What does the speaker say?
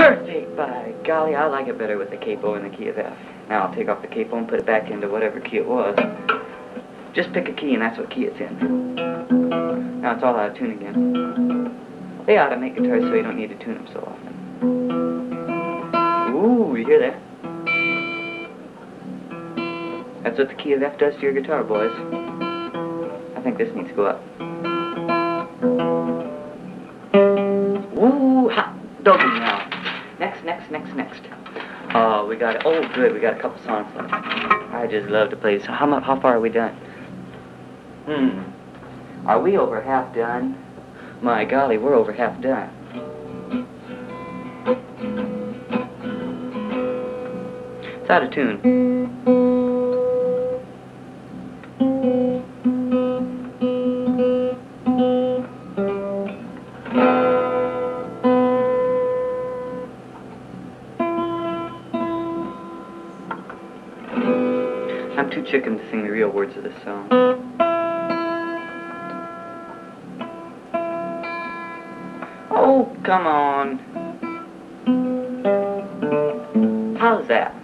Perfect! By golly, I like it better with the capo in the key of F. Now I'll take off the capo and put it back into whatever key it was. Just pick a key and that's what key it's in. Now it's all out of tune again. They ought to make guitars so you don't need to tune them so often. Ooh, you hear that? That's what the key of F does to your guitar, boys. I think this needs to go up. Ooh, ha! Don't do now. Next. Oh, we got, oh good, we got a couple songs left. I just love to play this. How far are we done? Are we over half done? My golly, we're over half done. It's out of tune. I'm too chicken to sing the real words of this song. Oh, come on. How's that?